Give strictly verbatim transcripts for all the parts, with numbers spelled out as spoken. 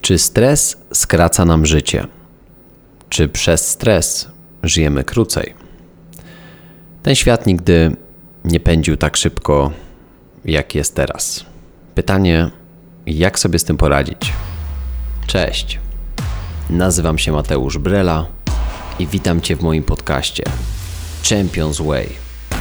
Czy stres skraca nam życie? Czy przez stres żyjemy krócej? Ten świat nigdy nie pędził tak szybko, jak jest teraz. Pytanie, jak sobie z tym poradzić? Cześć, nazywam się Mateusz Brela i witam Cię w moim podcaście Champions Way.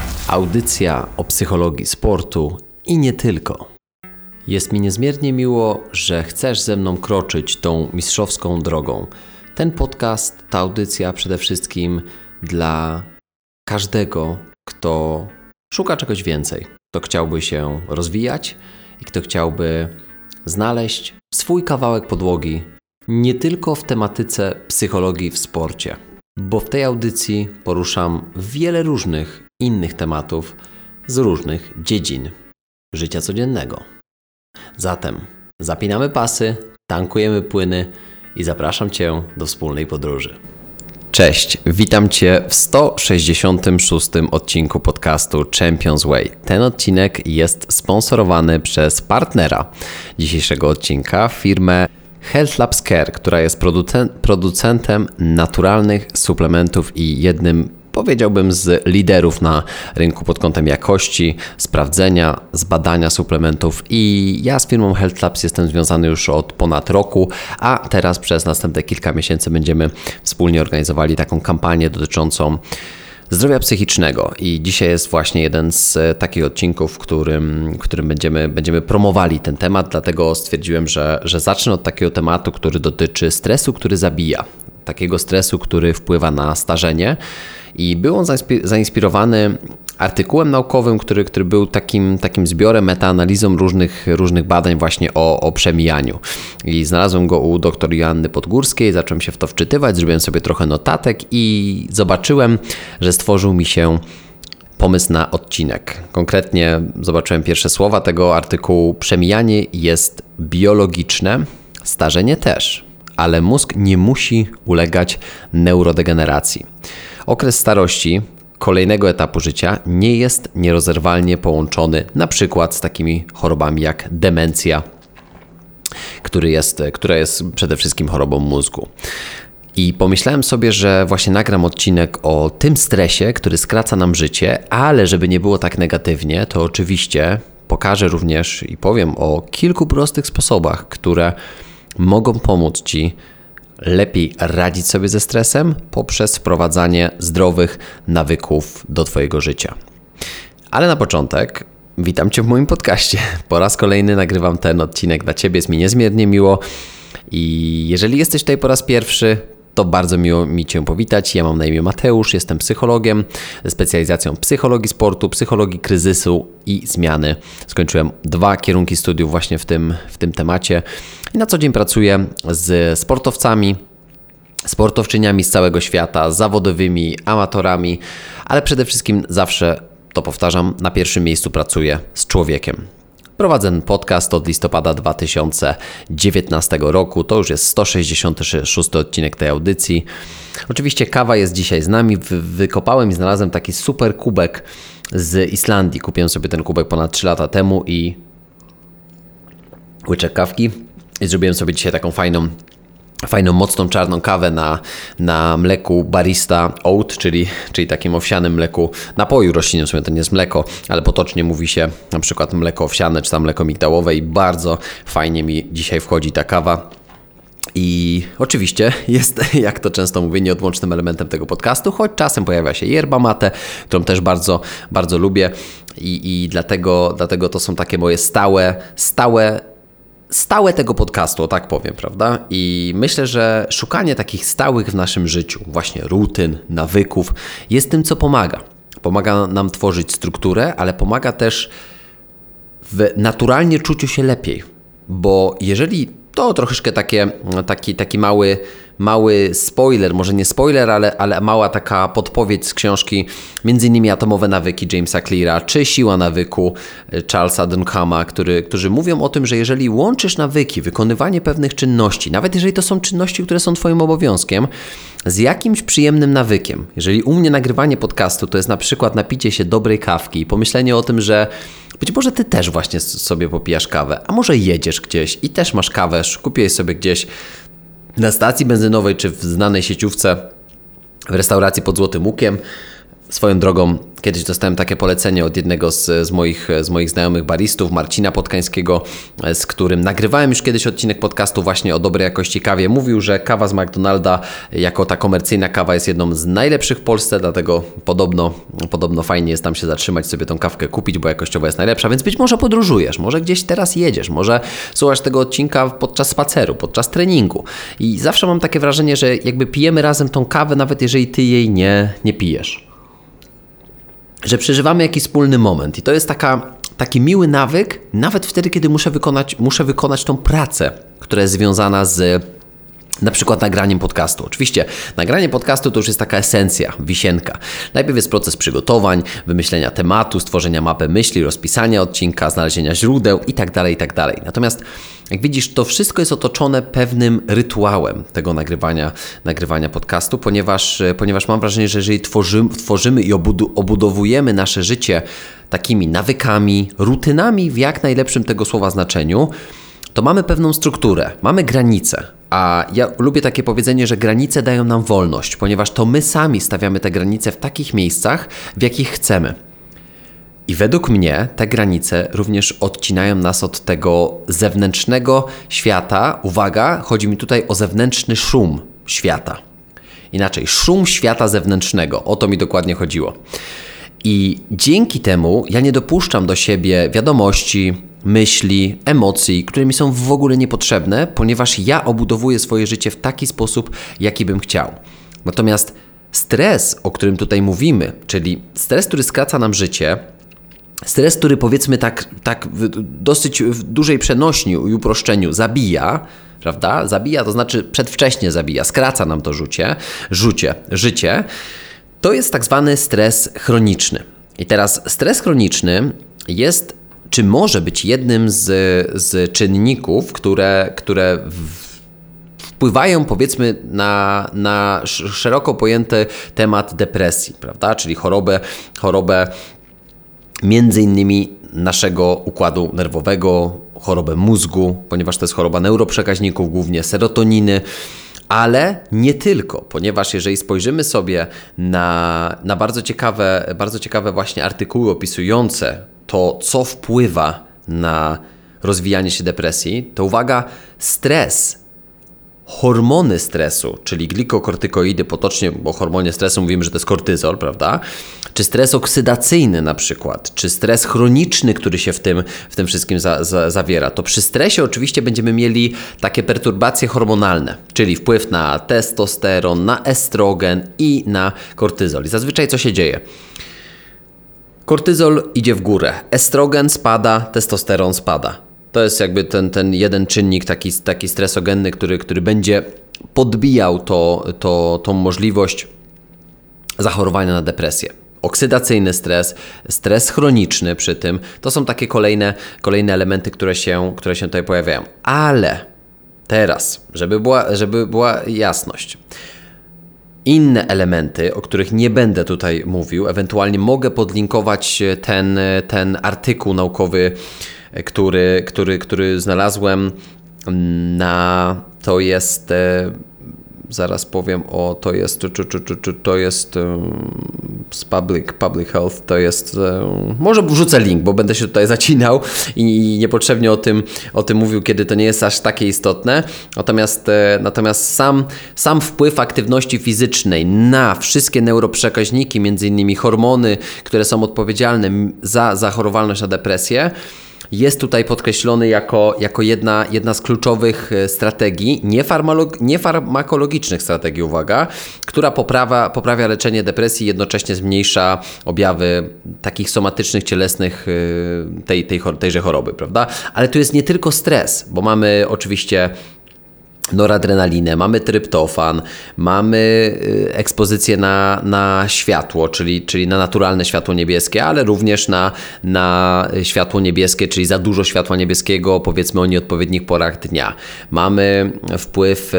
Audycja o psychologii sportu i nie tylko. Jest mi niezmiernie miło, że chcesz ze mną kroczyć tą mistrzowską drogą. Ten podcast, ta audycja przede wszystkim dla każdego, kto szuka czegoś więcej, kto chciałby się rozwijać i kto chciałby znaleźć swój kawałek podłogi nie tylko w tematyce psychologii w sporcie, bo w tej audycji poruszam wiele różnych innych tematów z różnych dziedzin życia codziennego. Zatem zapinamy pasy, tankujemy płyny i zapraszam Cię do wspólnej podróży. Cześć, witam Cię w sto sześćdziesiątym szóstym odcinku podcastu Champions Way. Ten odcinek jest sponsorowany przez partnera dzisiejszego odcinka, firmę Health Labs Care, która jest producent, producentem naturalnych suplementów i jednym, powiedziałbym, z liderów na rynku pod kątem jakości, sprawdzenia, zbadania suplementów i ja z firmą Health Labs jestem związany już od ponad roku, a teraz przez następne kilka miesięcy będziemy wspólnie organizowali taką kampanię dotyczącą zdrowia psychicznego i dzisiaj jest właśnie jeden z takich odcinków, w którym, w którym będziemy, będziemy promowali ten temat, dlatego stwierdziłem, że, że zacznę od takiego tematu, który dotyczy stresu, który zabija. Takiego stresu, który wpływa na starzenie i był on zainspirowany artykułem naukowym, który, który był takim, takim zbiorem, metaanalizą różnych, różnych badań właśnie o, o przemijaniu. I znalazłem go u dr Joanny Podgórskiej, zacząłem się w to wczytywać, zrobiłem sobie trochę notatek i zobaczyłem, że stworzył mi się pomysł na odcinek. Konkretnie zobaczyłem pierwsze słowa tego artykułu. Przemijanie jest biologiczne, starzenie też. Ale mózg nie musi ulegać neurodegeneracji. Okres starości, kolejnego etapu życia, nie jest nierozerwalnie połączony na przykład z takimi chorobami jak demencja, który jest, która jest przede wszystkim chorobą mózgu. I pomyślałem sobie, że właśnie nagram odcinek o tym stresie, który skraca nam życie, ale żeby nie było tak negatywnie, to oczywiście pokażę również i powiem o kilku prostych sposobach, które mogą pomóc Ci lepiej radzić sobie ze stresem poprzez wprowadzanie zdrowych nawyków do Twojego życia. Ale na początek witam Cię w moim podcaście. Po raz kolejny nagrywam ten odcinek dla Ciebie, jest mi niezmiernie miło i jeżeli jesteś tutaj po raz pierwszy, to bardzo miło mi Cię powitać. Ja mam na imię Mateusz, jestem psychologiem ze specjalizacją psychologii sportu, psychologii kryzysu i zmiany. Skończyłem dwa kierunki studiów właśnie w tym, w tym temacie i na co dzień pracuję z sportowcami, sportowczyniami z całego świata, zawodowymi, amatorami, ale przede wszystkim zawsze, to powtarzam, na pierwszym miejscu pracuję z człowiekiem. Prowadzę ten podcast od listopada dwa tysiące dziewiętnastego roku. To już jest sto sześćdziesiąty szósty odcinek tej audycji. Oczywiście kawa jest dzisiaj z nami. Wykopałem i znalazłem taki super kubek z Islandii. Kupiłem sobie ten kubek ponad trzy lata temu i łyczek kawki. I zrobiłem sobie dzisiaj taką fajną fajną, mocną, czarną kawę na, na mleku Barista Oat, czyli, czyli takim owsianym mleku, napoju roślinnym, w sumie to nie jest mleko, ale potocznie mówi się na przykład mleko owsiane, czy tam mleko migdałowe i bardzo fajnie mi dzisiaj wchodzi ta kawa. I oczywiście jest, jak to często mówię, nieodłącznym elementem tego podcastu, choć czasem pojawia się yerba mate, którą też bardzo, bardzo lubię i, i dlatego, dlatego to są takie moje stałe, stałe Stałe tego podcastu, o tak powiem, prawda? I myślę, że szukanie takich stałych w naszym życiu, właśnie rutyn, nawyków, jest tym, co pomaga. Pomaga nam tworzyć strukturę, ale pomaga też w naturalnie czuciu się lepiej. Bo jeżeli to troszeczkę takie, taki, taki mały, mały spoiler, może nie spoiler, ale, ale mała taka podpowiedź z książki, między innymi Atomowe nawyki Jamesa Cleara, czy Siła nawyku Charlesa Dunhama, który, którzy mówią o tym, że jeżeli łączysz nawyki, wykonywanie pewnych czynności, nawet jeżeli to są czynności, które są Twoim obowiązkiem, z jakimś przyjemnym nawykiem. Jeżeli u mnie nagrywanie podcastu to jest na przykład napicie się dobrej kawki i pomyślenie o tym, że Być może ty też właśnie sobie popijasz kawę, a może jedziesz gdzieś i też masz kawę, kupiłeś sobie gdzieś na stacji benzynowej czy w znanej sieciówce w restauracji pod Złotym Łukiem. Swoją drogą, kiedyś dostałem takie polecenie od jednego z, z, moich, z moich znajomych baristów, Marcina Podkańskiego, z którym nagrywałem już kiedyś odcinek podcastu właśnie o dobrej jakości kawie. Mówił, że kawa z McDonalda jako ta komercyjna kawa jest jedną z najlepszych w Polsce, dlatego podobno, podobno fajnie jest tam się zatrzymać, sobie tą kawkę kupić, bo jakościowo jest najlepsza, więc być może podróżujesz, może gdzieś teraz jedziesz, może słuchasz tego odcinka podczas spaceru, podczas treningu i zawsze mam takie wrażenie, że jakby pijemy razem tą kawę, nawet jeżeli ty jej nie, nie pijesz. Że przeżywamy jakiś wspólny moment i to jest taka, taki miły nawyk, nawet wtedy, kiedy muszę wykonać, muszę wykonać tą pracę, która jest związana z na przykład nagraniem podcastu. Oczywiście nagranie podcastu to już jest taka esencja, wisienka. Najpierw jest proces przygotowań, wymyślenia tematu, stworzenia mapy myśli, rozpisania odcinka, znalezienia źródeł itd., itd. Natomiast jak widzisz, to wszystko jest otoczone pewnym rytuałem tego nagrywania, nagrywania podcastu, ponieważ, ponieważ mam wrażenie, że jeżeli tworzymy, tworzymy i obudu, obudowujemy nasze życie takimi nawykami, rutynami w jak najlepszym tego słowa znaczeniu, to mamy pewną strukturę, mamy granice. A ja lubię takie powiedzenie, że granice dają nam wolność, ponieważ to my sami stawiamy te granice w takich miejscach, w jakich chcemy. I według mnie te granice również odcinają nas od tego zewnętrznego świata. Uwaga, chodzi mi tutaj o zewnętrzny szum świata. Inaczej, szum świata zewnętrznego. O to mi dokładnie chodziło. I dzięki temu ja nie dopuszczam do siebie wiadomości, myśli, emocji, które mi są w ogóle niepotrzebne, ponieważ ja obudowuję swoje życie w taki sposób, jaki bym chciał. Natomiast stres, o którym tutaj mówimy, czyli stres, który skraca nam życie, stres, który powiedzmy tak, tak w dosyć w dużej przenośni i uproszczeniu zabija, prawda? Zabija, to znaczy przedwcześnie zabija, skraca nam to życie, życie, życie. To jest tak zwany stres chroniczny. I teraz stres chroniczny jest, czy może być jednym z, z czynników, które, które w, wpływają powiedzmy na, na szeroko pojęty temat depresji, prawda? Czyli chorobę, chorobę między innymi naszego układu nerwowego, chorobę mózgu, ponieważ to jest choroba neuroprzekaźników, głównie serotoniny, ale nie tylko, ponieważ jeżeli spojrzymy sobie na, na bardzo ciekawe, bardzo ciekawe właśnie artykuły opisujące to, co wpływa na rozwijanie się depresji, to uwaga, stres, hormony stresu, czyli glikokortykoidy, potocznie o hormonie stresu mówimy, że to jest kortyzol, prawda? Czy stres oksydacyjny na przykład, czy stres chroniczny, który się w tym, w tym wszystkim za, za, zawiera, to przy stresie oczywiście będziemy mieli takie perturbacje hormonalne, czyli wpływ na testosteron, na estrogen i na kortyzol. I zazwyczaj co się dzieje? Kortyzol idzie w górę, estrogen spada, testosteron spada. To jest jakby ten, ten jeden czynnik taki, taki stresogenny, który, który będzie podbijał to, to, tą możliwość zachorowania na depresję. Oksydacyjny stres, stres chroniczny przy tym, to są takie kolejne, kolejne elementy, które się, które się tutaj pojawiają. Ale teraz, żeby była, żeby była jasność, inne elementy, o których nie będę tutaj mówił, ewentualnie mogę podlinkować ten, ten artykuł naukowy, który, który, który znalazłem na, to jest, e, zaraz powiem o, to jest, czy, czy, czy, czy, to jest e, z public, public Health, to jest, e, może wrzucę link, bo będę się tutaj zacinał i niepotrzebnie o tym, o tym mówił, kiedy to nie jest aż takie istotne. Natomiast, e, natomiast sam, sam wpływ aktywności fizycznej na wszystkie neuroprzekaźniki, między innymi hormony, które są odpowiedzialne za zachorowalność na depresję, jest tutaj podkreślony jako, jako jedna, jedna z kluczowych strategii, niefarmalog- niefarmakologicznych strategii, uwaga, która poprawia, poprawia leczenie depresji, jednocześnie zmniejsza objawy takich somatycznych, cielesnych tej, tej, tejże choroby, prawda? Ale tu jest nie tylko stres, bo mamy oczywiście noradrenalinę, mamy tryptofan, mamy ekspozycję na, na światło, czyli, czyli na naturalne światło niebieskie, ale również na, na światło niebieskie, czyli za dużo światła niebieskiego, powiedzmy o nieodpowiednich porach dnia. Mamy wpływ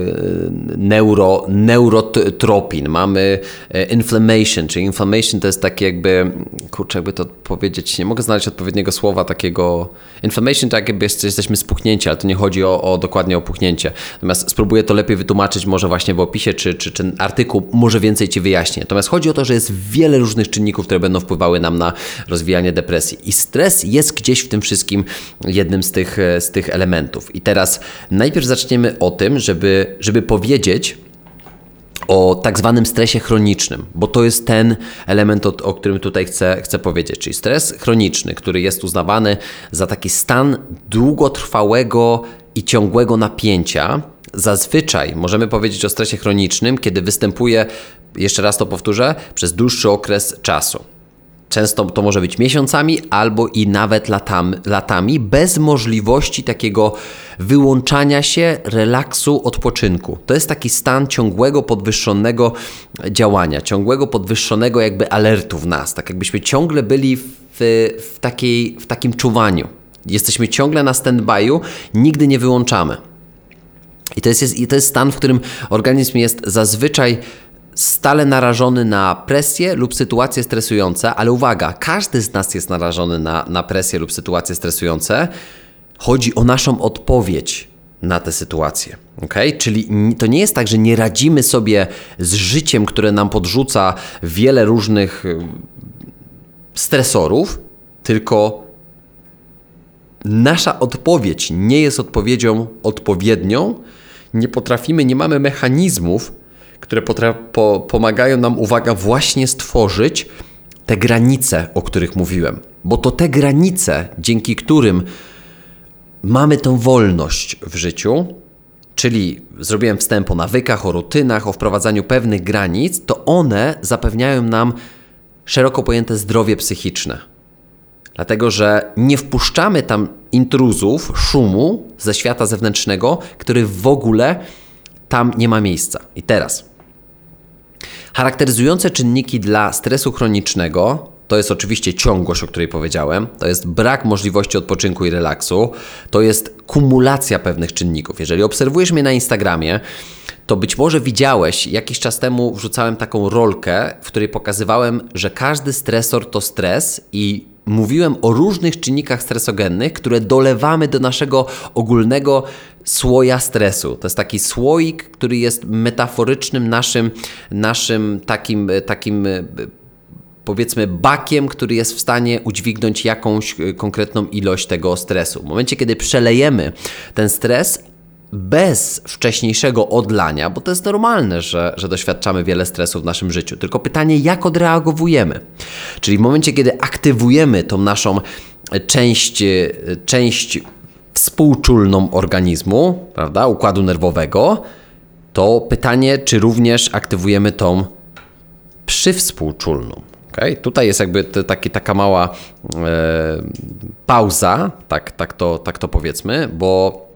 neuro, neurotropin, mamy inflammation, czyli inflammation to jest takie jakby, kurczę, jakby to powiedzieć, nie mogę znaleźć odpowiedniego słowa takiego, inflammation to jakby jesteśmy spuchnięci, ale to nie chodzi o, o dokładnie o puchnięcie. Natomiast spróbuję to lepiej wytłumaczyć może właśnie w opisie, czy, czy, czy artykuł może więcej Ci wyjaśnię. Natomiast chodzi o to, że jest wiele różnych czynników, które będą wpływały nam na rozwijanie depresji. I stres jest gdzieś w tym wszystkim jednym z tych, z tych elementów. I teraz najpierw zaczniemy o tym, żeby, żeby powiedzieć o tak zwanym stresie chronicznym, bo to jest ten element, o, o którym tutaj chcę, chcę powiedzieć, czyli stres chroniczny, który jest uznawany za taki stan długotrwałego i ciągłego napięcia. Zazwyczaj możemy powiedzieć o stresie chronicznym, kiedy występuje, jeszcze raz to powtórzę, przez dłuższy okres czasu. Często to może być miesiącami albo i nawet latami, latami bez możliwości takiego wyłączania się, relaksu, odpoczynku. To jest taki stan ciągłego, podwyższonego działania, ciągłego, podwyższonego jakby alertu w nas. Tak jakbyśmy ciągle byli w, w, takiej, w takim czuwaniu. Jesteśmy ciągle na stand-by'u, nigdy nie wyłączamy. I to jest, i to jest stan, w którym organizm jest zazwyczaj stale narażony na presję lub sytuacje stresujące, ale uwaga, każdy z nas jest narażony na, na presję lub sytuacje stresujące. Chodzi o naszą odpowiedź na te sytuacje. Okay? Czyli to nie jest tak, że nie radzimy sobie z życiem, które nam podrzuca wiele różnych stresorów, tylko nasza odpowiedź nie jest odpowiedzią odpowiednią, nie potrafimy, nie mamy mechanizmów, które potra- po- pomagają nam, uwaga, właśnie stworzyć te granice, o których mówiłem. Bo to te granice, dzięki którym mamy tę wolność w życiu, czyli zrobiłem wstęp o nawykach, o rutynach, o wprowadzaniu pewnych granic, to one zapewniają nam szeroko pojęte zdrowie psychiczne. Dlatego, że nie wpuszczamy tam intruzów, szumu ze świata zewnętrznego, który w ogóle tam nie ma miejsca. I teraz charakteryzujące czynniki dla stresu chronicznego to jest oczywiście ciągłość, o której powiedziałem, to jest brak możliwości odpoczynku i relaksu, to jest kumulacja pewnych czynników. Jeżeli obserwujesz mnie na Instagramie, to być może widziałeś, jakiś czas temu wrzucałem taką rolkę, w której pokazywałem, że każdy stresor to stres i mówiłem o różnych czynnikach stresogennych, które dolewamy do naszego ogólnego słoja stresu. To jest taki słoik, który jest metaforycznym naszym, naszym takim, takim powiedzmy bakiem, który jest w stanie udźwignąć jakąś konkretną ilość tego stresu. W momencie, kiedy przelejemy ten stres bez wcześniejszego odlania, bo to jest normalne, że, że doświadczamy wiele stresu w naszym życiu, tylko pytanie, jak odreagowujemy. Czyli w momencie, kiedy aktywujemy tą naszą część, część współczulną organizmu, prawda, układu nerwowego, to pytanie, czy również aktywujemy tą przywspółczulną. Okay? Tutaj jest jakby to, taki, taka mała e, pauza, tak, tak, to, tak to powiedzmy, bo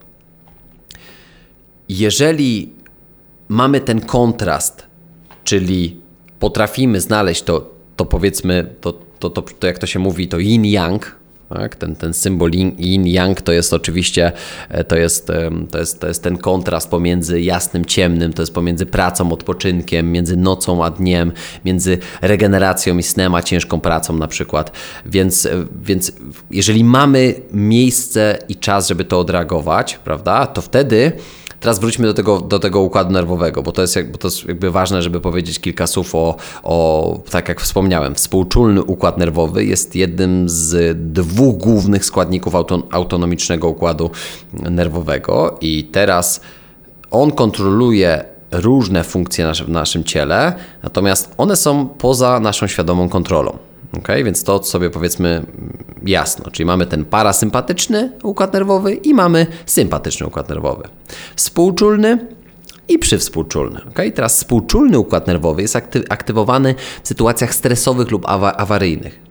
jeżeli mamy ten kontrast, czyli potrafimy znaleźć to, to powiedzmy, to, to, to, to jak to się mówi, to yin-yang, tak? Ten, ten symbol yin-yang to jest oczywiście, to jest, to, jest, to jest ten kontrast pomiędzy jasnym, ciemnym, to jest pomiędzy pracą, odpoczynkiem, między nocą a dniem, między regeneracją i snem a ciężką pracą na przykład. Więc, więc jeżeli mamy miejsce i czas, żeby to odreagować, prawda, to wtedy teraz wróćmy do tego, do tego układu nerwowego, bo to jest, bo to jest jakby ważne, żeby powiedzieć kilka słów o, o, tak jak wspomniałem, współczulny układ nerwowy jest jednym z dwóch głównych składników auto, autonomicznego układu nerwowego i teraz on kontroluje różne funkcje w naszym ciele, natomiast one są poza naszą świadomą kontrolą. Okay? Więc to sobie powiedzmy jasno, czyli mamy ten parasympatyczny układ nerwowy i mamy sympatyczny układ nerwowy. Współczulny i przywspółczulny. Okay? Teraz współczulny układ nerwowy jest akty- aktywowany w sytuacjach stresowych lub awa- awaryjnych. Czyli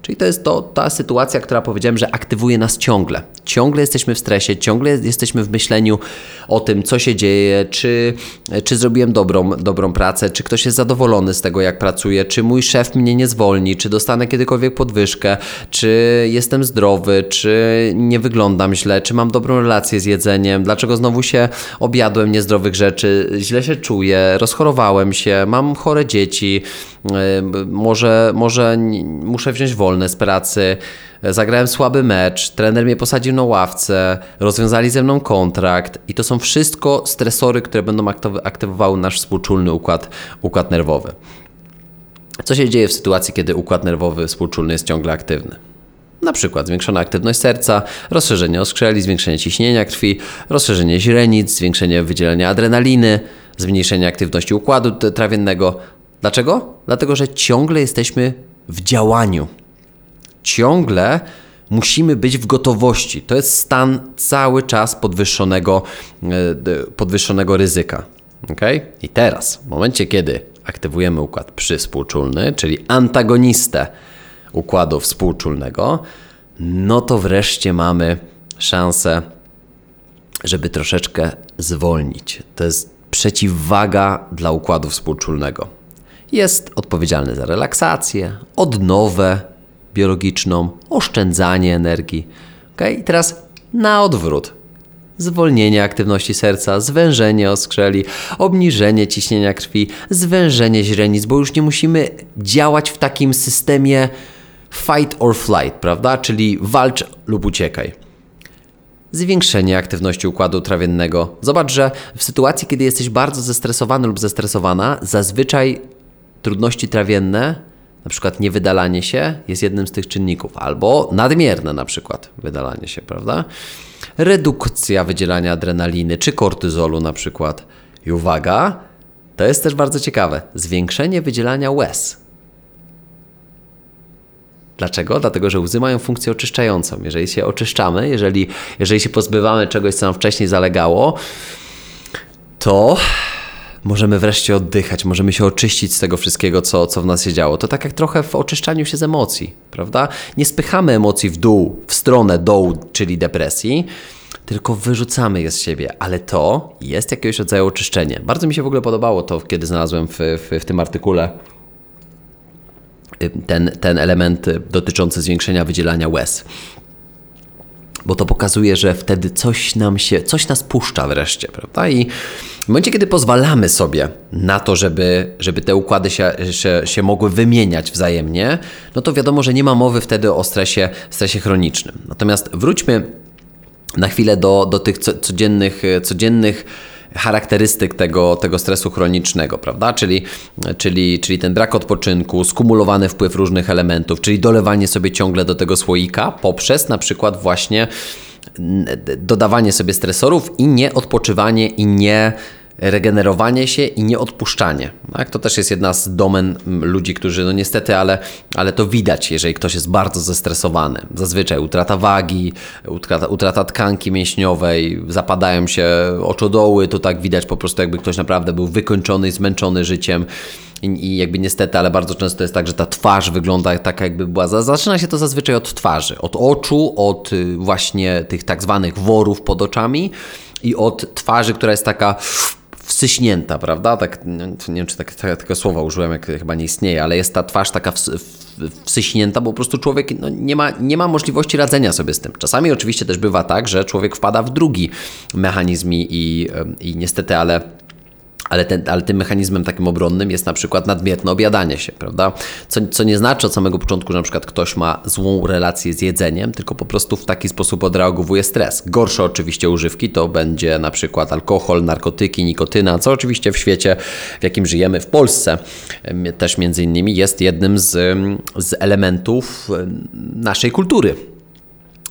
Czyli to jest to, ta sytuacja, która powiedziałem, że aktywuje nas ciągle. Ciągle jesteśmy w stresie, ciągle jesteśmy w myśleniu o tym, co się dzieje, czy, czy zrobiłem dobrą, dobrą pracę, czy ktoś jest zadowolony z tego, jak pracuję, czy mój szef mnie nie zwolni, czy dostanę kiedykolwiek podwyżkę, czy jestem zdrowy, czy nie wyglądam źle, czy mam dobrą relację z jedzeniem, dlaczego znowu się objadłem niezdrowych rzeczy, źle się czuję, rozchorowałem się, mam chore dzieci, może, może muszę wziąć wolne z pracy, zagrałem słaby mecz, trener mnie posadził na ławce, rozwiązali ze mną kontrakt i to są wszystko stresory, które będą aktywowały nasz współczulny układ, układ nerwowy. Co się dzieje w sytuacji, kiedy układ nerwowy współczulny jest ciągle aktywny? Na przykład zwiększona aktywność serca, rozszerzenie oskrzeli, zwiększenie ciśnienia krwi, rozszerzenie źrenic, zwiększenie wydzielenia adrenaliny, zmniejszenie aktywności układu trawiennego. Dlaczego? Dlatego, że ciągle jesteśmy w działaniu. Ciągle musimy być w gotowości. To jest stan cały czas podwyższonego, podwyższonego ryzyka. Okay? I teraz, w momencie, kiedy aktywujemy układ przyspółczulny, czyli antagonistę układu współczulnego, no to wreszcie mamy szansę, żeby troszeczkę zwolnić. To jest przeciwwaga dla układu współczulnego. Jest odpowiedzialny za relaksację, odnowę biologiczną, oszczędzanie energii. Okay? I teraz na odwrót. Zwolnienie aktywności serca, zwężenie oskrzeli, obniżenie ciśnienia krwi, zwężenie źrenic, bo już nie musimy działać w takim systemie fight or flight, prawda? Czyli walcz lub uciekaj. Zwiększenie aktywności układu trawiennego. Zobacz, że w sytuacji, kiedy jesteś bardzo zestresowany lub zestresowana, zazwyczaj trudności trawienne, na przykład niewydalanie się, jest jednym z tych czynników, albo nadmierne na przykład wydalanie się, prawda? Redukcja wydzielania adrenaliny czy kortyzolu na przykład. I uwaga, to jest też bardzo ciekawe, zwiększenie wydzielania łez. Dlaczego? Dlatego, że łzy mają funkcję oczyszczającą. Jeżeli się oczyszczamy, jeżeli, jeżeli się pozbywamy czegoś, co nam wcześniej zalegało, to możemy wreszcie oddychać, możemy się oczyścić z tego wszystkiego, co, co w nas się działo. To tak jak trochę w oczyszczaniu się z emocji, prawda? Nie spychamy emocji w dół, w stronę dołu, czyli depresji, tylko wyrzucamy je z siebie, ale to jest jakiegoś rodzaju oczyszczenie. Bardzo mi się w ogóle podobało to, kiedy znalazłem w, w, w tym artykule ten, ten element dotyczący zwiększenia wydzielania łez. Bo to pokazuje, że wtedy coś nam się, coś nas puszcza wreszcie, prawda? I w momencie, kiedy pozwalamy sobie na to, żeby, żeby te układy się, się, się mogły wymieniać wzajemnie, no to wiadomo, że nie ma mowy wtedy o stresie, stresie chronicznym. Natomiast wróćmy na chwilę do, do tych codziennych, codziennych charakterystyk tego, tego stresu chronicznego, prawda? Czyli, czyli, czyli ten brak odpoczynku, skumulowany wpływ różnych elementów, czyli dolewanie sobie ciągle do tego słoika poprzez na przykład właśnie dodawanie sobie stresorów i nieodpoczywanie i nie regenerowanie się i nieodpuszczanie. Tak? To też jest jedna z domen ludzi, którzy no niestety, ale, ale to widać, jeżeli ktoś jest bardzo zestresowany. Zazwyczaj utrata wagi, utrata, utrata tkanki mięśniowej, zapadają się oczodoły, to tak widać po prostu, jakby ktoś naprawdę był wykończony i zmęczony życiem. I, I jakby niestety, ale bardzo często jest tak, że ta twarz wygląda taka, jakby była. Zaczyna się to zazwyczaj od twarzy, od oczu, od właśnie tych tak zwanych worów pod oczami i od twarzy, która jest taka wsyśnięta, prawda? Tak, nie wiem, czy tak, tak, takie słowa użyłem, jak chyba nie istnieje, ale jest ta twarz taka ws, wsyśnięta, bo po prostu człowiek no, nie ma, nie ma możliwości radzenia sobie z tym. Czasami oczywiście też bywa tak, że człowiek wpada w drugi mechanizm i, i, i niestety, ale Ale, ten, ale tym mechanizmem takim obronnym jest na przykład nadmierne objadanie się, prawda? Co, co nie znaczy od samego początku, że na przykład ktoś ma złą relację z jedzeniem, tylko po prostu w taki sposób odreagowuje stres. Gorsze oczywiście używki to będzie na przykład alkohol, narkotyki, nikotyna, co oczywiście w świecie, w jakim żyjemy, w Polsce też między innymi jest jednym z, z elementów naszej kultury.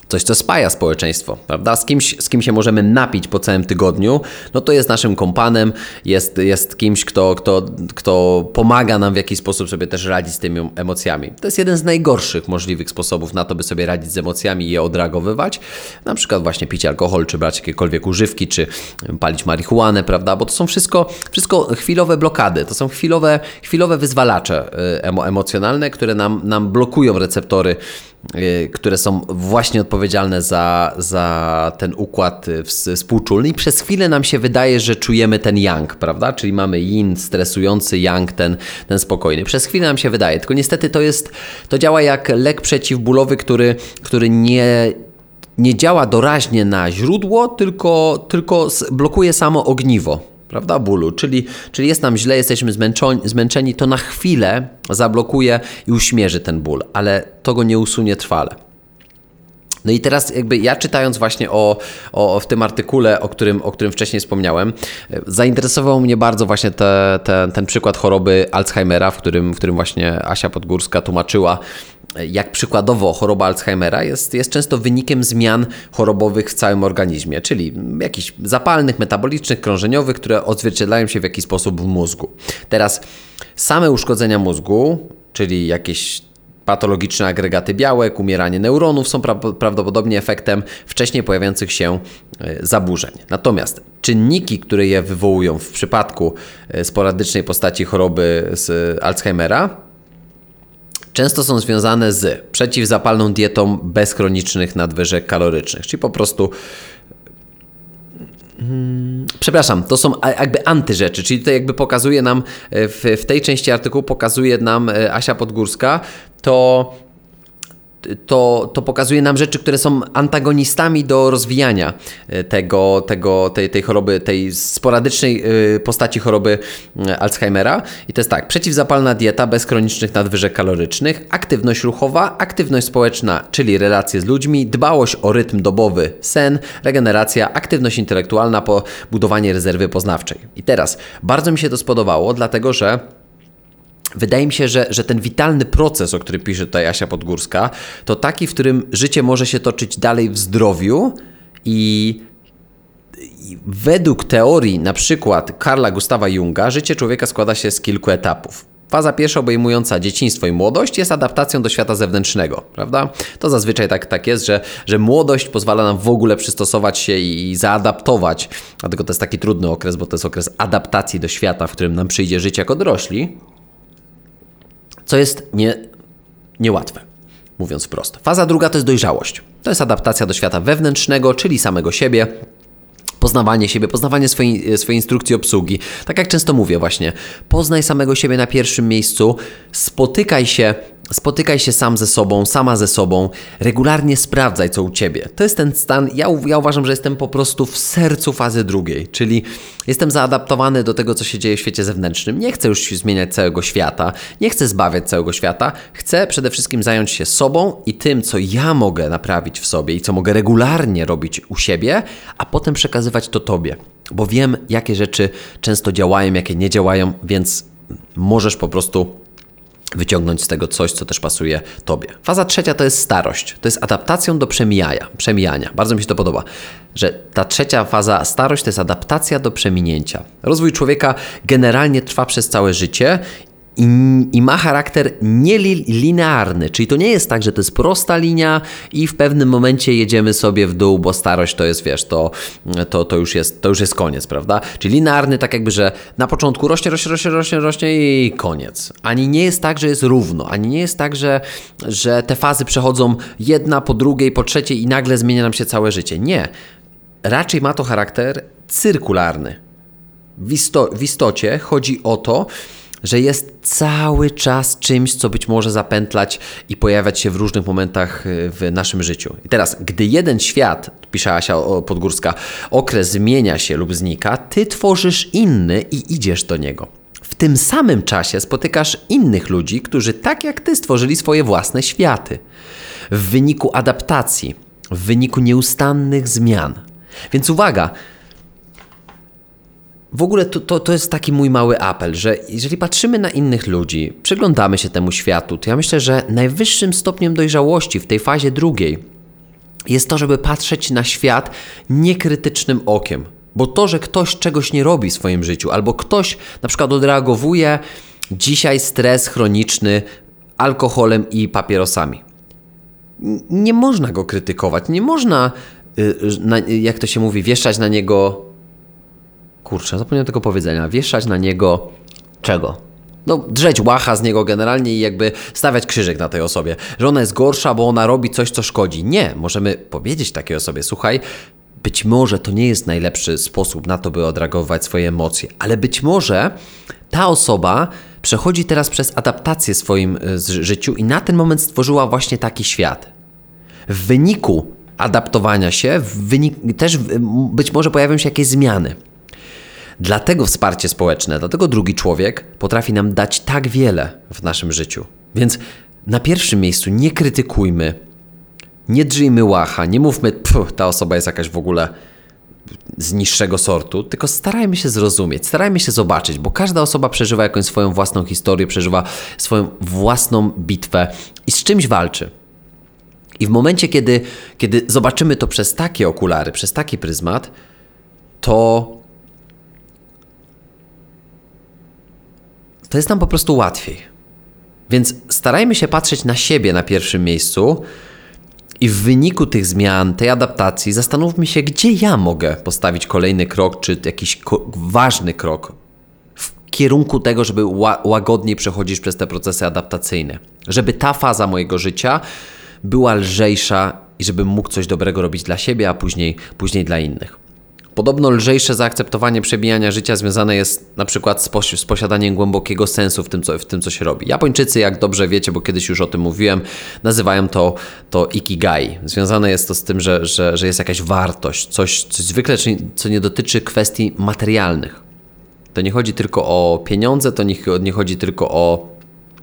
Coś, co spaja społeczeństwo, prawda? Z kimś, z kim się możemy napić po całym tygodniu, no to jest naszym kompanem, jest, jest kimś, kto, kto, kto pomaga nam w jakiś sposób sobie też radzić z tymi emocjami. To jest jeden z najgorszych możliwych sposobów na to, by sobie radzić z emocjami i je odreagowywać. Na przykład właśnie pić alkohol, czy brać jakiekolwiek używki, czy palić marihuanę, prawda? Bo to są wszystko, wszystko chwilowe blokady, to są chwilowe, chwilowe wyzwalacze emo, emocjonalne, które nam, nam blokują receptory, które są właśnie odpowiedzialne za, za ten układ współczulny i przez chwilę nam się wydaje, że czujemy ten yang, prawda? Czyli mamy yin stresujący, yang ten, ten spokojny. Przez chwilę nam się wydaje, tylko niestety to jest, to działa jak lek przeciwbólowy, który, który nie, nie działa doraźnie na źródło, tylko, tylko blokuje samo ogniwo, prawda, bólu, czyli, czyli jest nam źle, jesteśmy zmęczeni, zmęczeni, to na chwilę zablokuje i uśmierzy ten ból, ale to go nie usunie trwale. No i teraz jakby ja czytając właśnie o, o w tym artykule, o którym, o którym wcześniej wspomniałem, zainteresował mnie bardzo właśnie te, te, ten przykład choroby Alzheimera, w którym, w którym właśnie Asia Podgórska tłumaczyła, jak przykładowo choroba Alzheimera jest, jest często wynikiem zmian chorobowych w całym organizmie, czyli jakichś zapalnych, metabolicznych, krążeniowych, które odzwierciedlają się w jakiś sposób w mózgu. Teraz same uszkodzenia mózgu, czyli jakieś patologiczne agregaty białek, umieranie neuronów są pra- prawdopodobnie efektem wcześniej pojawiających się zaburzeń. Natomiast czynniki, które je wywołują w przypadku sporadycznej postaci choroby z Alzheimera, często są związane z przeciwzapalną dietą bez chronicznych nadwyżek kalorycznych, czyli po prostu Hmm, przepraszam, to są jakby antyrzeczy, czyli to jakby pokazuje nam, w, w tej części artykułu pokazuje nam Asia Podgórska, to, to, to pokazuje nam rzeczy, które są antagonistami do rozwijania tego, tego, tej, tej choroby, tej sporadycznej postaci choroby Alzheimera. I to jest tak, przeciwzapalna dieta bez chronicznych nadwyżek kalorycznych, aktywność ruchowa, aktywność społeczna, czyli relacje z ludźmi, dbałość o rytm dobowy, sen, regeneracja, aktywność intelektualna, budowanie rezerwy poznawczej. I teraz bardzo mi się to spodobało, dlatego że wydaje mi się, że, że ten witalny proces, o którym pisze tutaj Asia Podgórska, to taki, w którym życie może się toczyć dalej w zdrowiu i, i według teorii na przykład Carla Gustawa Junga życie człowieka składa się z kilku etapów. Faza pierwsza, obejmująca dzieciństwo i młodość, jest adaptacją do świata zewnętrznego, prawda? To zazwyczaj tak, tak jest, że, że młodość pozwala nam w ogóle przystosować się i, i zaadaptować, dlatego to jest taki trudny okres, bo to jest okres adaptacji do świata, w którym nam przyjdzie życie jako dorośli, co jest nie, niełatwe, mówiąc wprost. Faza druga to jest dojrzałość. To jest adaptacja do świata wewnętrznego, czyli samego siebie, poznawanie siebie, poznawanie swojej, swojej instrukcji obsługi. Tak jak często mówię właśnie, poznaj samego siebie na pierwszym miejscu, spotykaj się, spotykaj się sam ze sobą, sama ze sobą, regularnie sprawdzaj, co u Ciebie. To jest ten stan, ja, ja uważam, że jestem po prostu w sercu fazy drugiej, czyli jestem zaadaptowany do tego, co się dzieje w świecie zewnętrznym. Nie chcę już zmieniać całego świata, nie chcę zbawiać całego świata, chcę przede wszystkim zająć się sobą i tym, co ja mogę naprawić w sobie i co mogę regularnie robić u siebie, a potem przekazywać to Tobie, bo wiem, jakie rzeczy często działają, jakie nie działają, więc możesz po prostu wyciągnąć z tego coś, co też pasuje Tobie. Faza trzecia to jest starość. To jest adaptacją do przemijania. przemijania. Bardzo mi się to podoba, że ta trzecia faza, starość, to jest adaptacja do przeminięcia. Rozwój człowieka generalnie trwa przez całe życie i, i ma charakter nielinearny, czyli to nie jest tak, że to jest prosta linia i w pewnym momencie jedziemy sobie w dół, bo starość to jest, wiesz, to, to, to, już, jest, to już jest koniec, prawda? Czyli linearny tak jakby, że na początku rośnie, rośnie, rośnie, rośnie, rośnie i koniec. Ani nie jest tak, że jest równo, ani nie jest tak, że, że te fazy przechodzą jedna po drugiej, po trzeciej i nagle zmienia nam się całe życie. Nie. Raczej ma to charakter cyrkularny. W, isto, w istocie chodzi o to, że jest cały czas czymś, co być może zapętlać i pojawiać się w różnych momentach w naszym życiu. I teraz, gdy jeden świat, pisze Asia Podgórska, okres zmienia się lub znika, ty tworzysz inny i idziesz do niego. W tym samym czasie spotykasz innych ludzi, którzy tak jak ty stworzyli swoje własne światy. W wyniku adaptacji, w wyniku nieustannych zmian. Więc uwaga, w ogóle to, to, to jest taki mój mały apel, że jeżeli patrzymy na innych ludzi, przyglądamy się temu światu, to ja myślę, że najwyższym stopniem dojrzałości w tej fazie drugiej jest to, żeby patrzeć na świat niekrytycznym okiem. Bo to, że ktoś czegoś nie robi w swoim życiu, albo ktoś na przykład odreagowuje dzisiaj stres chroniczny alkoholem i papierosami. Nie można go krytykować, nie można, jak to się mówi, wieszać na niego... Kurczę, zapomniałem tego powiedzenia. Wieszać na niego czego? No, drzeć łacha z niego generalnie i jakby stawiać krzyżyk na tej osobie. Że ona jest gorsza, bo ona robi coś, co szkodzi. Nie, możemy powiedzieć takiej osobie, słuchaj, być może to nie jest najlepszy sposób na to, by odreagować swoje emocje, ale być może ta osoba przechodzi teraz przez adaptację w swoim życiu i na ten moment stworzyła właśnie taki świat. W wyniku adaptowania się w wynik, też być może pojawią się jakieś zmiany. Dlatego wsparcie społeczne, dlatego drugi człowiek potrafi nam dać tak wiele w naszym życiu. Więc na pierwszym miejscu nie krytykujmy, nie drzyjmy łacha, nie mówmy, pff, ta osoba jest jakaś w ogóle z niższego sortu, tylko starajmy się zrozumieć, starajmy się zobaczyć, bo każda osoba przeżywa jakąś swoją własną historię, przeżywa swoją własną bitwę i z czymś walczy. I w momencie, kiedy, kiedy zobaczymy to przez takie okulary, przez taki pryzmat, to to jest nam po prostu łatwiej. Więc starajmy się patrzeć na siebie na pierwszym miejscu i w wyniku tych zmian, tej adaptacji zastanówmy się, gdzie ja mogę postawić kolejny krok, czy jakiś ko- ważny krok w kierunku tego, żeby ła- łagodniej przechodzić przez te procesy adaptacyjne. Żeby ta faza mojego życia była lżejsza i żebym mógł coś dobrego robić dla siebie, a później, później dla innych. Podobno lżejsze zaakceptowanie przebijania życia związane jest na przykład z, pos- z posiadaniem głębokiego sensu w tym, co, w tym, co się robi. Japończycy, jak dobrze wiecie, bo kiedyś już o tym mówiłem, nazywają to, to ikigai. Związane jest to z tym, że, że, że jest jakaś wartość, coś, coś zwykle, co nie dotyczy kwestii materialnych. To nie chodzi tylko o pieniądze, to nie, nie chodzi tylko o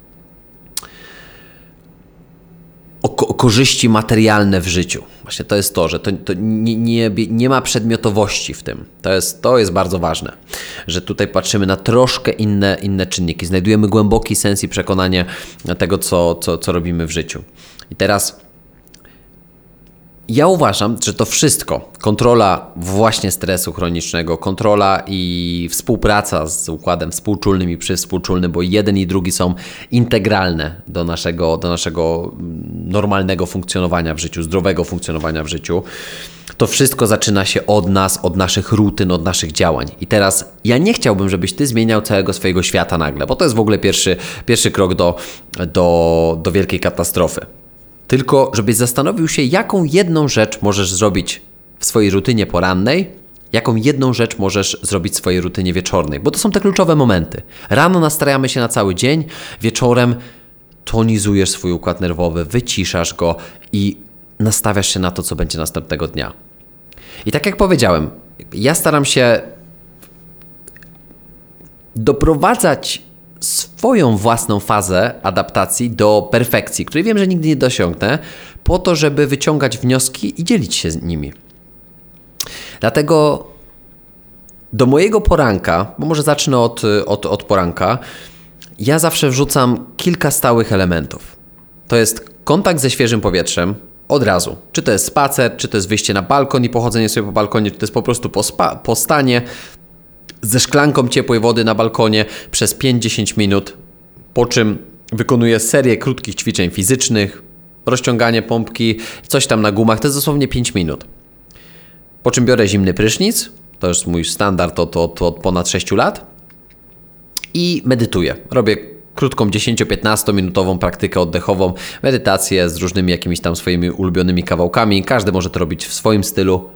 O, ko- o korzyści materialne w życiu. Właśnie to jest to, że to, to nie, nie, nie ma przedmiotowości w tym. To jest, to jest bardzo ważne, że tutaj patrzymy na troszkę inne, inne czynniki. Znajdujemy głęboki sens i przekonanie tego, co, co, co robimy w życiu. I teraz ja uważam, że to wszystko, kontrola właśnie stresu chronicznego, kontrola i współpraca z układem współczulnym i przywspółczulnym, bo jeden i drugi są integralne do naszego, do naszego normalnego funkcjonowania w życiu, zdrowego funkcjonowania w życiu. To wszystko zaczyna się od nas, od naszych rutyn, od naszych działań. I teraz ja nie chciałbym, żebyś ty zmieniał całego swojego świata nagle, bo to jest w ogóle pierwszy, pierwszy krok do, do, do wielkiej katastrofy. Tylko żebyś zastanowił się, jaką jedną rzecz możesz zrobić w swojej rutynie porannej, jaką jedną rzecz możesz zrobić w swojej rutynie wieczornej, bo to są te kluczowe momenty. Rano nastrajamy się na cały dzień, wieczorem tonizujesz swój układ nerwowy, wyciszasz go i nastawiasz się na to, co będzie następnego dnia. I tak jak powiedziałem, ja staram się doprowadzać swoją własną fazę adaptacji do perfekcji, której wiem, że nigdy nie dosiągnę, po to, żeby wyciągać wnioski i dzielić się z nimi. Dlatego do mojego poranka, bo może zacznę od, od, od poranka, ja zawsze wrzucam kilka stałych elementów. To jest kontakt ze świeżym powietrzem od razu. Czy to jest spacer, czy to jest wyjście na balkon i pochodzenie sobie po balkonie, czy to jest po prostu po, spa, po stanie ze szklanką ciepłej wody na balkonie przez pięć do dziesięciu minut, po czym wykonuję serię krótkich ćwiczeń fizycznych, rozciąganie pompki, coś tam na gumach, to jest dosłownie pięć minut. Po czym biorę zimny prysznic, to jest mój standard od, od, od ponad sześciu lat i medytuję. Robię krótką dziesięcio-piętnastominutową praktykę oddechową, medytację z różnymi jakimiś tam swoimi ulubionymi kawałkami. Każdy może to robić w swoim stylu.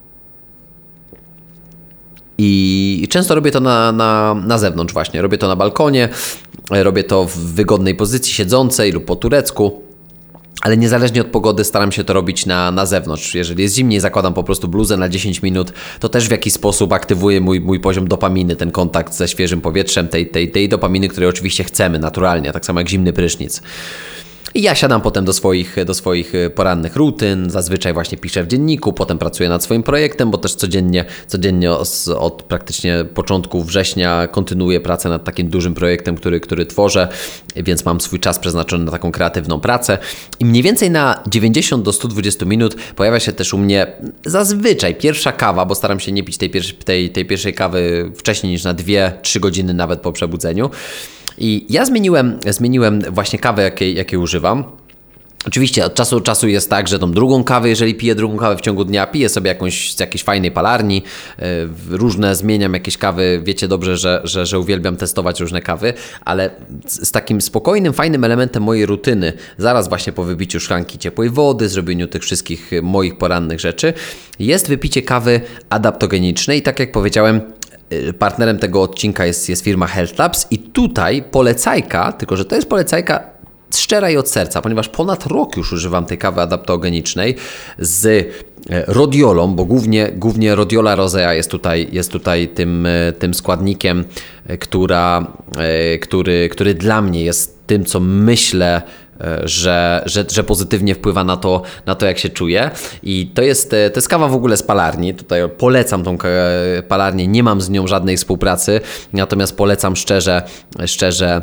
I często robię to na, na, na zewnątrz właśnie. Robię to na balkonie, robię to w wygodnej pozycji siedzącej lub po turecku, ale niezależnie od pogody staram się to robić na, na zewnątrz. Jeżeli jest zimniej, zakładam po prostu bluzę na dziesięć minut, to też w jakiś sposób aktywuje mój, mój poziom dopaminy, ten kontakt ze świeżym powietrzem, tej, tej, tej dopaminy, której oczywiście chcemy naturalnie, tak samo jak zimny prysznic. I ja siadam potem do swoich, do swoich porannych rutyn, zazwyczaj właśnie piszę w dzienniku, potem pracuję nad swoim projektem, bo też codziennie, codziennie od praktycznie początku września kontynuuję pracę nad takim dużym projektem, który, który tworzę, więc mam swój czas przeznaczony na taką kreatywną pracę. I mniej więcej na dziewięćdziesiąt do stu dwudziestu minut pojawia się też u mnie zazwyczaj pierwsza kawa, bo staram się nie pić tej, pierwszej, tej, tej pierwszej kawy wcześniej niż na dwie trzy godziny nawet po przebudzeniu. I ja zmieniłem, zmieniłem właśnie kawę, jakiej, jakiej używam. Oczywiście od czasu do czasu jest tak, że tą drugą kawę, jeżeli piję drugą kawę w ciągu dnia, piję sobie jakąś z jakiejś fajnej palarni, yy, różne zmieniam jakieś kawy, wiecie dobrze, że, że, że uwielbiam testować różne kawy, ale z, z takim spokojnym, fajnym elementem mojej rutyny, zaraz właśnie po wybiciu szklanki ciepłej wody, zrobieniu tych wszystkich moich porannych rzeczy, jest wypicie kawy adaptogenicznej i tak jak powiedziałem, partnerem tego odcinka jest, jest firma Health Labs i tutaj polecajka, tylko że to jest polecajka szczera i od serca, ponieważ ponad rok już używam tej kawy adaptogenicznej z rodiolą, bo głównie, głównie rodiola rosea jest tutaj, jest tutaj tym, tym składnikiem, która, który, który dla mnie jest tym, co myślę, Że, że, że pozytywnie wpływa na to, na to, jak się czuję. I to jest, to jest kawa w ogóle z palarni. Tutaj polecam tą palarnię, nie mam z nią żadnej współpracy, natomiast polecam szczerze, szczerze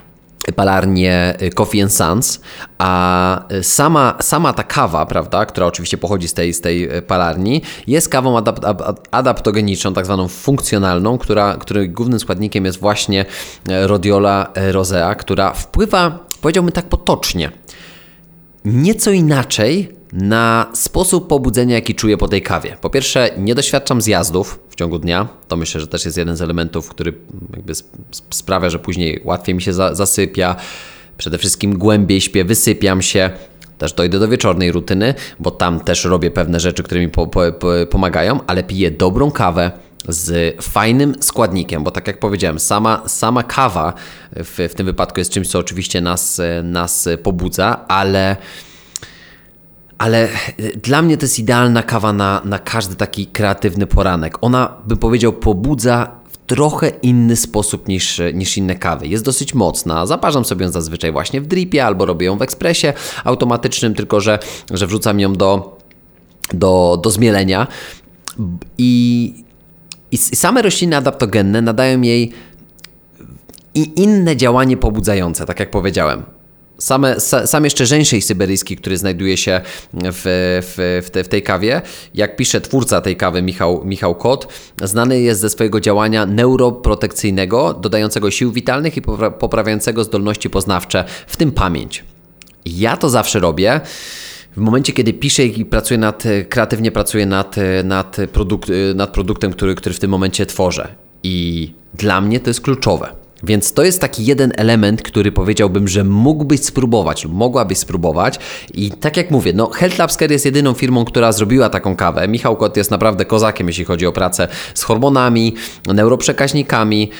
palarnię Coffee and Sons, a sama, sama ta kawa, prawda, która oczywiście pochodzi z tej, z tej palarni, jest kawą adap, adaptogeniczną, tak zwaną funkcjonalną, która, której głównym składnikiem jest właśnie Rhodiola rosea, która wpływa, powiedziałbym tak potocznie, nieco inaczej na sposób pobudzenia, jaki czuję po tej kawie. Po pierwsze, nie doświadczam zjazdów w ciągu dnia. To myślę, że też jest jeden z elementów, który jakby sprawia, że później łatwiej mi się za, zasypia. Przede wszystkim głębiej śpię, wysypiam się. Też dojdę do wieczornej rutyny, bo tam też robię pewne rzeczy, które mi po, po, po, pomagają, ale piję dobrą kawę z fajnym składnikiem, bo tak jak powiedziałem, sama, sama kawa w, w tym wypadku jest czymś, co oczywiście nas, nas pobudza, ale Ale dla mnie to jest idealna kawa na, na każdy taki kreatywny poranek. Ona, bym powiedział, pobudza w trochę inny sposób niż, niż inne kawy. Jest dosyć mocna. Zaparzam sobie ją zazwyczaj właśnie w dripie albo robię ją w ekspresie automatycznym, tylko że, że wrzucam ją do, do, do zmielenia. I, I same rośliny adaptogenne nadają jej i inne działanie pobudzające, tak jak powiedziałem. Same, sam jeszcze żeńszej syberyjski, który znajduje się w, w, w, te, w tej kawie, jak pisze twórca tej kawy Michał, Michał Kot, znany jest ze swojego działania neuroprotekcyjnego, dodającego sił witalnych i poprawiającego zdolności poznawcze, w tym pamięć. Ja to zawsze robię. W momencie, kiedy piszę i pracuję nad, kreatywnie pracuję nad, nad, produkt, nad produktem, który, który w tym momencie tworzę. I dla mnie to jest kluczowe. Więc to jest taki jeden element, który powiedziałbym, że mógłbyś spróbować lub mogłabyś spróbować. I tak jak mówię, no Health Labs Care jest jedyną firmą, która zrobiła taką kawę. Michał Kot jest naprawdę kozakiem, jeśli chodzi o pracę z hormonami, neuroprzekaźnikami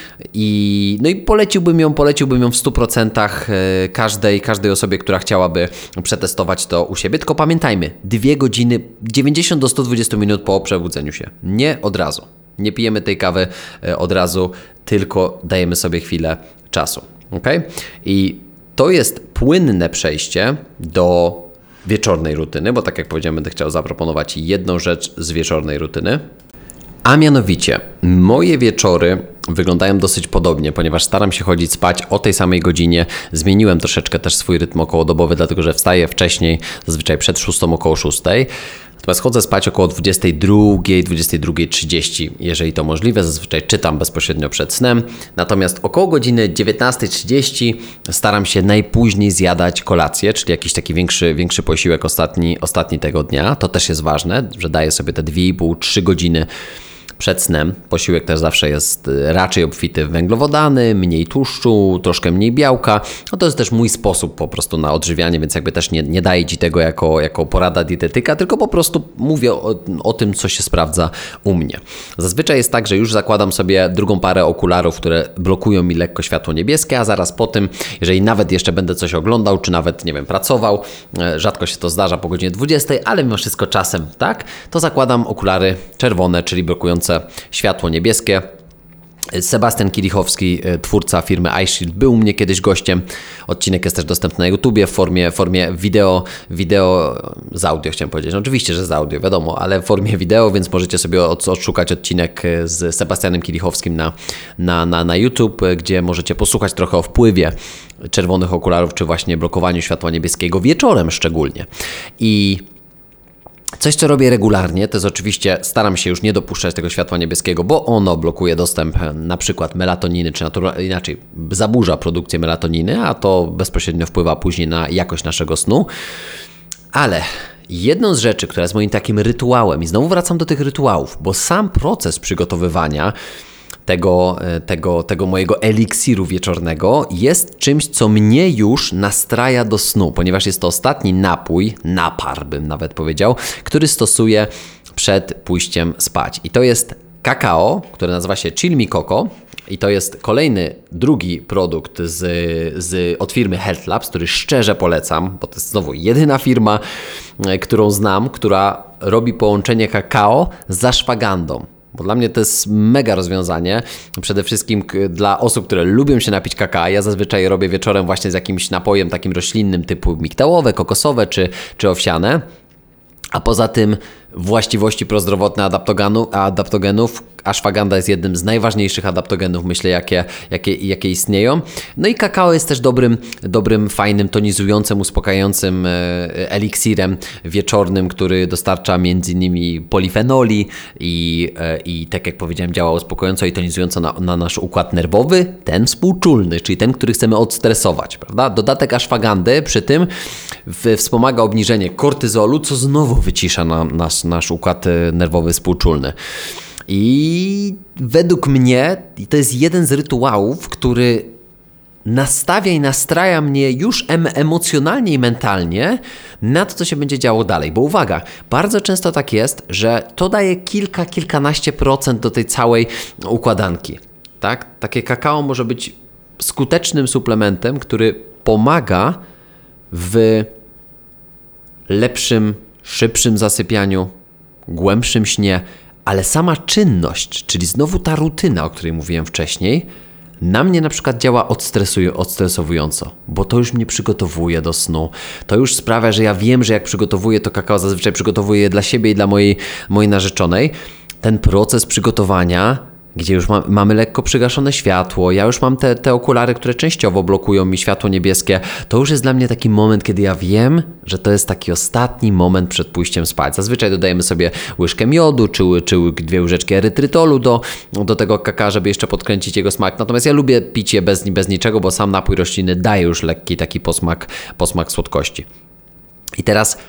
i no i poleciłbym ją, poleciłbym ją w stu procentach każdej, każdej osobie, która chciałaby przetestować to u siebie. Tylko pamiętajmy, dwie godziny, dziewięćdziesiąt do stu dwudziestu minut po przebudzeniu się. Nie od razu. Nie pijemy tej kawy od razu, tylko dajemy sobie chwilę czasu. Okay? I to jest płynne przejście do wieczornej rutyny, bo tak jak powiedziałem, będę chciał zaproponować jedną rzecz z wieczornej rutyny. A mianowicie, moje wieczory wyglądają dosyć podobnie, ponieważ staram się chodzić spać o tej samej godzinie. Zmieniłem troszeczkę też swój rytm okołodobowy, dlatego że wstaję wcześniej, zazwyczaj przed szóstą, około szóstej. Natomiast chodzę spać około dwudziestej drugiej, dwudziestej drugiej trzydzieści, jeżeli to możliwe. Zazwyczaj czytam bezpośrednio przed snem. Natomiast około godziny dziewiętnastej trzydzieści staram się najpóźniej zjadać kolację, czyli jakiś taki większy, większy posiłek ostatni, ostatni tego dnia. To też jest ważne, że daję sobie te dwie i pół do trzech godziny przed snem. Posiłek też zawsze jest raczej obfity w węglowodany, mniej tłuszczu, troszkę mniej białka. No to jest też mój sposób po prostu na odżywianie, więc jakby też nie, nie daję Ci tego jako, jako porada dietetyka, tylko po prostu mówię o, o tym, co się sprawdza u mnie. Zazwyczaj jest tak, że już zakładam sobie drugą parę okularów, które blokują mi lekko światło niebieskie, a zaraz po tym, jeżeli nawet jeszcze będę coś oglądał, czy nawet, nie wiem, pracował, rzadko się to zdarza po godzinie dwudziestej, ale mimo wszystko czasem, tak, to zakładam okulary czerwone, czyli blokujące światło niebieskie. Sebastian Kielichowski, twórca firmy iShield, był u mnie kiedyś gościem. Odcinek jest też dostępny na YouTubie w formie, formie wideo, wideo z audio chciałem powiedzieć. No oczywiście, że z audio, wiadomo, ale w formie wideo, więc możecie sobie odszukać odcinek z Sebastianem Kielichowskim na, na, na, na YouTube, gdzie możecie posłuchać trochę o wpływie czerwonych okularów, czy właśnie blokowaniu światła niebieskiego wieczorem szczególnie. I coś, co robię regularnie, to jest oczywiście, staram się już nie dopuszczać tego światła niebieskiego, bo ono blokuje dostęp na przykład melatoniny, czy natura- inaczej zaburza produkcję melatoniny, a to bezpośrednio wpływa później na jakość naszego snu. Ale jedną z rzeczy, która jest moim takim rytuałem, i znowu wracam do tych rytuałów, bo sam proces przygotowywania Tego, tego, tego mojego eliksiru wieczornego jest czymś, co mnie już nastraja do snu, ponieważ jest to ostatni napój, napar bym nawet powiedział, który stosuję przed pójściem spać. I to jest kakao, które nazywa się Chill Me Coco. I to jest kolejny, drugi produkt z, z, od firmy Health Labs, który szczerze polecam, bo to jest znowu jedyna firma, którą znam, która robi połączenie kakao z ashwagandą. Bo dla mnie to jest mega rozwiązanie, przede wszystkim dla osób, które lubią się napić kakao. Ja zazwyczaj robię wieczorem właśnie z jakimś napojem takim roślinnym typu migdałowe, kokosowe czy, czy owsiane. A poza tym właściwości prozdrowotne adaptogenu, adaptogenów. Ashwagandha jest jednym z najważniejszych adaptogenów, myślę, jakie, jakie, jakie istnieją. No i kakao jest też dobrym, dobrym, fajnym, tonizującym, uspokajającym eliksirem wieczornym, który dostarcza między innymi polifenoli i, i tak jak powiedziałem, działa uspokajająco i tonizująco na, na nasz układ nerwowy, ten współczulny, czyli ten, który chcemy odstresować, prawda? Dodatek ashwagandhy przy tym w, wspomaga obniżenie kortyzolu, co znowu wycisza na, nasz, nasz układ nerwowy współczulny. I według mnie to jest jeden z rytuałów, który nastawia i nastraja mnie już em- emocjonalnie i mentalnie na to, co się będzie działo dalej. Bo uwaga, bardzo często tak jest, że to daje kilka, kilkanaście procent do tej całej układanki. Tak? Takie kakao może być skutecznym suplementem, który pomaga w lepszym, szybszym zasypianiu, głębszym śnie, ale sama czynność, czyli znowu ta rutyna, o której mówiłem wcześniej, na mnie na przykład działa odstresuj- odstresowująco, bo to już mnie przygotowuje do snu. To już sprawia, że ja wiem, że jak przygotowuję to kakao, zazwyczaj przygotowuję je dla siebie i dla mojej, mojej narzeczonej. Ten proces przygotowania, gdzie już ma, mamy lekko przygaszone światło, ja już mam te, te okulary, które częściowo blokują mi światło niebieskie, to już jest dla mnie taki moment, kiedy ja wiem, że to jest taki ostatni moment przed pójściem spać. Zazwyczaj dodajemy sobie łyżkę miodu, czy, czy dwie łyżeczki erytrytolu do, do tego kakao, żeby jeszcze podkręcić jego smak. Natomiast ja lubię pić je bez, bez niczego, bo sam napój rośliny daje już lekki taki posmak, posmak słodkości. I teraz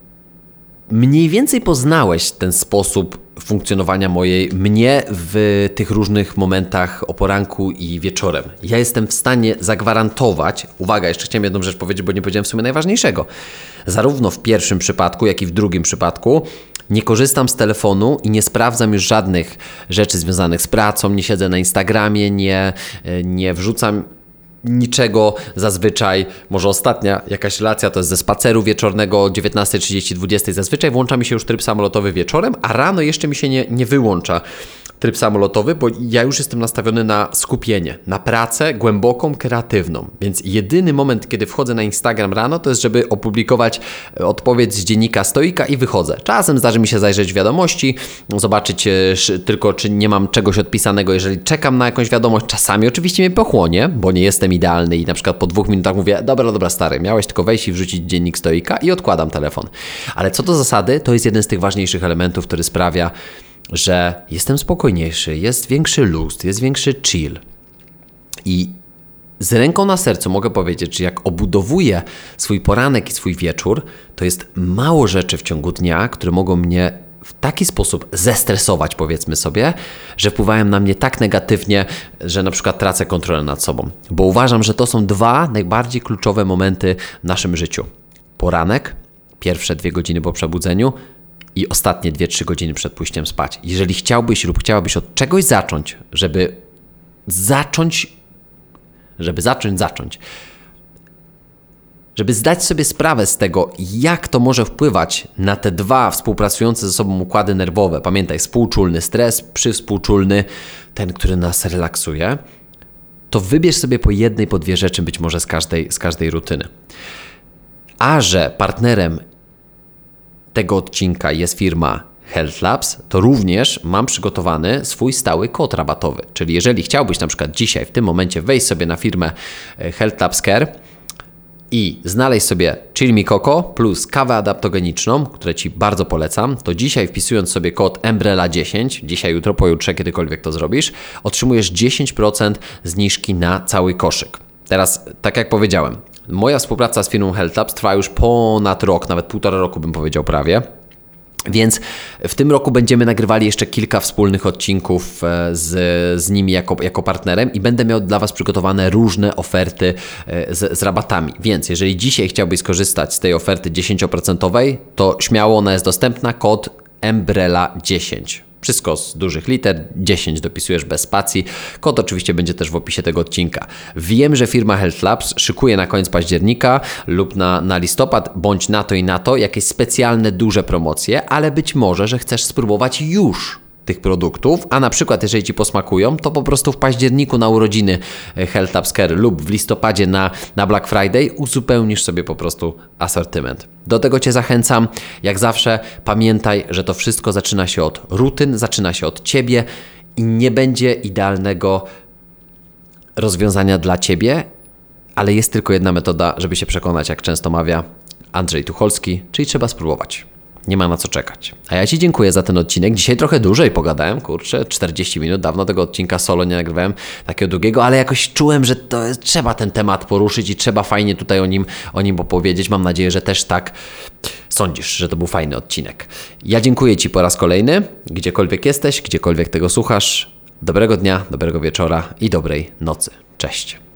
mniej więcej poznałeś ten sposób funkcjonowania mojej, mnie w tych różnych momentach o poranku i wieczorem. Ja jestem w stanie zagwarantować, uwaga, jeszcze chciałem jedną rzecz powiedzieć, bo nie powiedziałem w sumie najważniejszego. Zarówno w pierwszym przypadku, jak i w drugim przypadku nie korzystam z telefonu i nie sprawdzam już żadnych rzeczy związanych z pracą, nie siedzę na Instagramie, nie, nie wrzucam niczego zazwyczaj, może ostatnia jakaś relacja to jest ze spaceru wieczornego o dziewiętnasta trzydzieści dwadzieścia. Zazwyczaj włącza mi się już tryb samolotowy wieczorem, a rano jeszcze mi się nie, nie wyłącza tryb samolotowy, bo ja już jestem nastawiony na skupienie, na pracę głęboką, kreatywną. Więc jedyny moment, kiedy wchodzę na Instagram rano, to jest, żeby opublikować odpowiedź z dziennika Stoika i wychodzę. Czasem zdarzy mi się zajrzeć w wiadomości, zobaczyć tylko, czy nie mam czegoś odpisanego, jeżeli czekam na jakąś wiadomość. Czasami oczywiście mnie pochłonie, bo nie jestem idealny i na przykład po dwóch minutach mówię, dobra, dobra stary, miałeś tylko wejść i wrzucić dziennik Stoika i odkładam telefon. Ale co do zasady, to jest jeden z tych ważniejszych elementów, który sprawia, że jestem spokojniejszy, jest większy luz, jest większy chill. I z ręką na sercu mogę powiedzieć, że jak obudowuję swój poranek i swój wieczór, to jest mało rzeczy w ciągu dnia, które mogą mnie w taki sposób zestresować, powiedzmy sobie, że wpływają na mnie tak negatywnie, że na przykład tracę kontrolę nad sobą. Bo uważam, że to są dwa najbardziej kluczowe momenty w naszym życiu. Poranek, pierwsze dwie godziny po przebudzeniu, i ostatnie dwie trzy godziny przed pójściem spać. Jeżeli chciałbyś lub chciałabyś od czegoś zacząć, żeby zacząć, żeby zacząć, zacząć, żeby zdać sobie sprawę z tego, jak to może wpływać na te dwa współpracujące ze sobą układy nerwowe. Pamiętaj, współczulny stres, przywspółczulny, ten, który nas relaksuje, to wybierz sobie po jednej, po dwie rzeczy być może z każdej, z każdej rutyny. A że partnerem tego odcinka jest firma Health Labs, to również mam przygotowany swój stały kod rabatowy. Czyli jeżeli chciałbyś na przykład dzisiaj, w tym momencie wejść sobie na firmę Health Labs Care i znaleźć sobie Chill Me Coco plus kawę adaptogeniczną, które Ci bardzo polecam, to dzisiaj wpisując sobie kod Umbrella dziesięć, dzisiaj, jutro, pojutrze, kiedykolwiek to zrobisz, otrzymujesz dziesięć procent zniżki na cały koszyk. Teraz, tak jak powiedziałem, moja współpraca z firmą Health Labs trwa już ponad rok, nawet półtora roku bym powiedział prawie. Więc w tym roku będziemy nagrywali jeszcze kilka wspólnych odcinków z, z nimi jako, jako partnerem i będę miał dla Was przygotowane różne oferty z, z rabatami. Więc jeżeli dzisiaj chciałbyś skorzystać z tej oferty dziesięć procent, to śmiało ona jest dostępna, kod Umbrella dziesięć. Wszystko z dużych liter, dziesięć dopisujesz bez spacji. Kod oczywiście będzie też w opisie tego odcinka. Wiem, że firma Health Labs szykuje na koniec października lub na, na listopad, bądź na to i na to, jakieś specjalne, duże promocje, ale być może, że chcesz spróbować już tych produktów, a na przykład jeżeli Ci posmakują, to po prostu w październiku na urodziny Health Labs Care lub w listopadzie na, na Black Friday uzupełnisz sobie po prostu asortyment. Do tego Cię zachęcam. Jak zawsze pamiętaj, że to wszystko zaczyna się od rutyn, zaczyna się od Ciebie i nie będzie idealnego rozwiązania dla Ciebie, ale jest tylko jedna metoda, żeby się przekonać, jak często mawia Andrzej Tucholski, czyli trzeba spróbować. Nie ma na co czekać. A ja Ci dziękuję za ten odcinek. Dzisiaj trochę dłużej pogadałem, kurczę, czterdzieści minut. Dawno tego odcinka solo nie nagrywałem takiego długiego, ale jakoś czułem, że to jest, trzeba ten temat poruszyć i trzeba fajnie tutaj o nim, o nim opowiedzieć. Mam nadzieję, że też tak sądzisz, że to był fajny odcinek. Ja dziękuję Ci po raz kolejny, gdziekolwiek jesteś, gdziekolwiek tego słuchasz. Dobrego dnia, dobrego wieczora i dobrej nocy. Cześć.